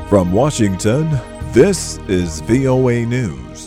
From Washington, this is VOA News.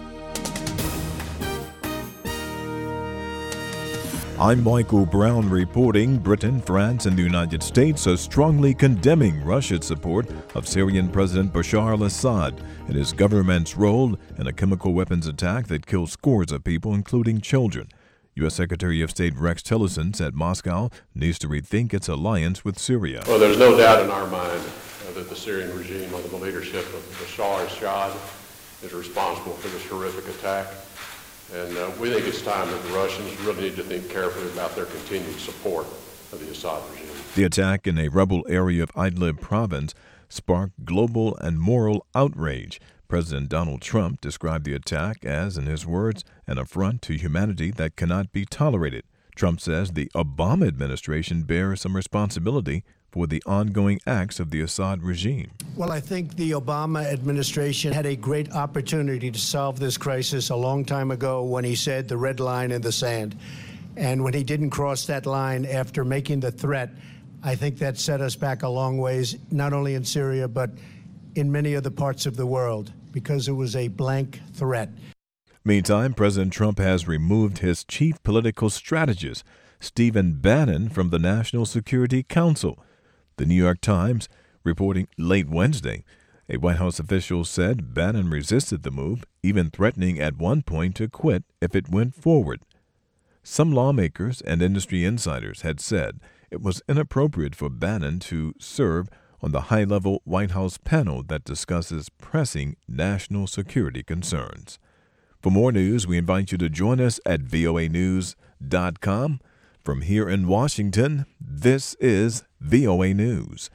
I'm Michael Brown reporting. Britain, France, and the United States are strongly condemning Russia's support of Syrian President Bashar al-Assad and his government's role in a chemical weapons attack that killed scores of people, including children. U.S. Secretary of State Rex Tillerson said Moscow needs to rethink its alliance with Syria. Well, there's no doubt in our mind that the Syrian regime under the leadership of Bashar al-Assad is responsible for this horrific attack. And we think it's time that the Russians really need to think carefully about their continued support of the Assad regime. The attack in a rebel area of Idlib province sparked global and moral outrage. President Donald Trump described the attack as, in his words, an affront to humanity that cannot be tolerated. Trump says the Obama administration bears some responsibility for the ongoing acts of the Assad regime. Well, I think the Obama administration had a great opportunity to solve this crisis a long time ago when he said the red line in the sand. And when he didn't cross that line after making the threat, I think that set us back a long ways, not only in Syria, but in many other parts of the world, because it was a blank threat. Meantime, President Trump has removed his chief political strategist, Stephen Bannon, from the National Security Council. The New York Times reporting late Wednesday, a White House official said Bannon resisted the move, even threatening at one point to quit if it went forward. Some lawmakers and industry insiders had said it was inappropriate for Bannon to serve on the high-level White House panel that discusses pressing national security concerns. For more news, we invite you to join us at voanews.com. From here in Washington, this is VOA News.